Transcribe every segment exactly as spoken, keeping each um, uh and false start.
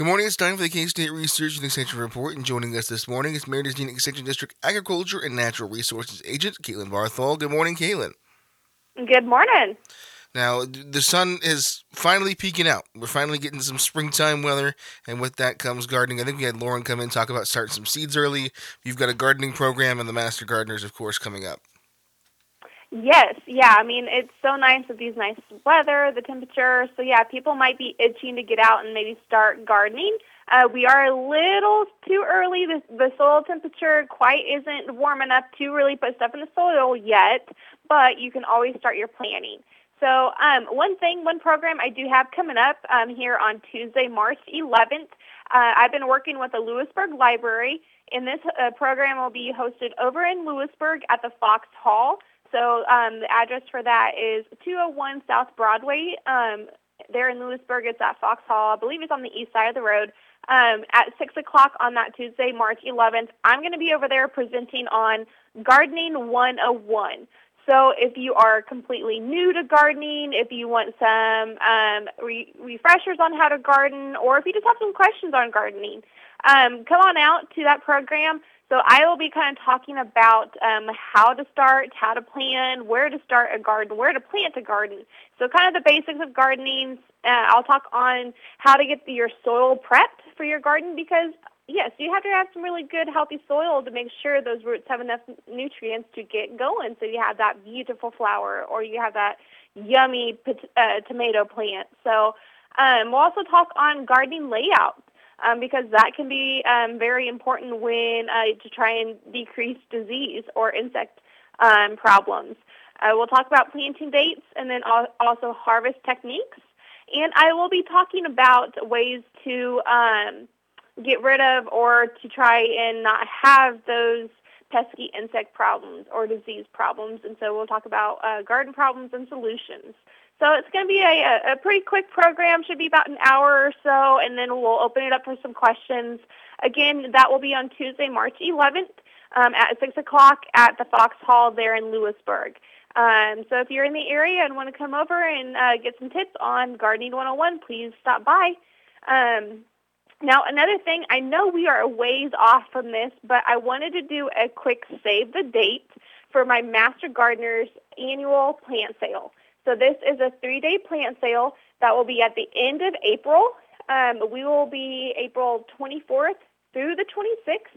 Good morning. It's time for the K-State Research and Extension Report, and joining us this morning is Meridas Dean Extension District Agriculture and Natural Resources Agent Caitlin Barthol. Good morning, Caitlin. Good morning. Now, the sun is finally peeking out. We're finally getting some springtime weather, and with that comes gardening. I think we had Lauren come in and talk about starting some seeds early. You've got a gardening program, and the Master Gardeners, of course, coming up. Yes, yeah, I mean, it's so nice with these nice weather, the temperature. So, yeah, people might be itching to get out and maybe start gardening. Uh, we are a little too early. The, the soil temperature quite isn't warm enough to really put stuff in the soil yet, but you can always start your planning. So, um, one thing, one program I do have coming up um, here on Tuesday, March eleventh, uh, I've been working with the Lewisburg Library, and this uh, program will be hosted over in Lewisburg at the Fox Hall. So um, the address for that is two oh one South Broadway. Um, there in Lewisburg, it's at Fox Hall. I believe it's on the east side of the road. Um, at six o'clock on that Tuesday, March eleventh, I'm going to be over there presenting on Gardening one oh one. So if you are completely new to gardening, if you want some um, re- refreshers on how to garden, or if you just have some questions on gardening, um, come on out to that program. So I will be kind of talking about um, how to start, how to plan, where to start a garden, where to plant a garden. So kind of the basics of gardening. Uh, I'll talk on how to get your soil prepped for your garden because, yes, you have to have some really good, healthy soil to make sure those roots have enough nutrients to get going so you have that beautiful flower or you have that yummy uh, tomato plant. So um, we'll also talk on gardening layout um, because that can be um, very important when uh, to try and decrease disease or insect um, problems. Uh, we'll talk about planting dates and then also harvest techniques. And I will be talking about ways to um, get rid of or to try and not have those pesky insect problems or disease problems. And so we'll talk about uh, garden problems and solutions. So it's going to be a, a pretty quick program, should be about an hour or so, and then we'll open it up for some questions. Again, that will be on Tuesday, March eleventh um, at six o'clock at the Fox Hall there in Lewisburg. Um, so if you're in the area and want to come over and uh, get some tips on Gardening one oh one, please stop by. Um, now, another thing, I know we are a ways off from this, but I wanted to do a quick save the date for my Master Gardeners annual plant sale. So this is a three-day plant sale that will be at the end of April. Um, we will be April twenty-fourth through the twenty-sixth.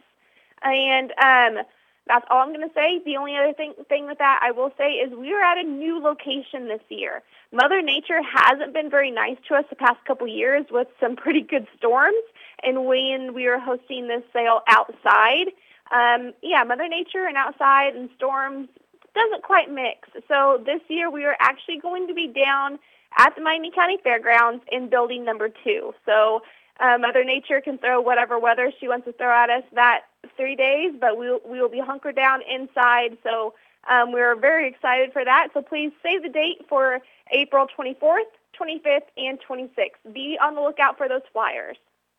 And um, that's all I'm going to say. The only other thing, thing with that I will say is we are at a new location this year. Mother Nature hasn't been very nice to us the past couple years with some pretty good storms. And when we were hosting this sale outside, um, yeah, Mother Nature and outside and storms doesn't quite mix. So this year we are actually going to be down at the Miami County Fairgrounds in building number two. So uh, Mother Nature can throw whatever weather she wants to throw at us that three days, but we'll, we will be hunkered down inside. So um, we're very excited for that. So please save the date for April twenty-fourth, twenty-fifth, and twenty-sixth. Be on the lookout for those flyers.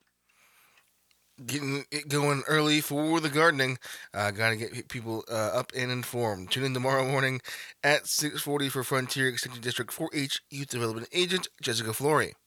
Getting it going early for the gardening. Uh, Got to get people uh, up and informed. Tune in tomorrow morning at six forty for Frontier Extension District four H Youth Development Agent Jessica Flory.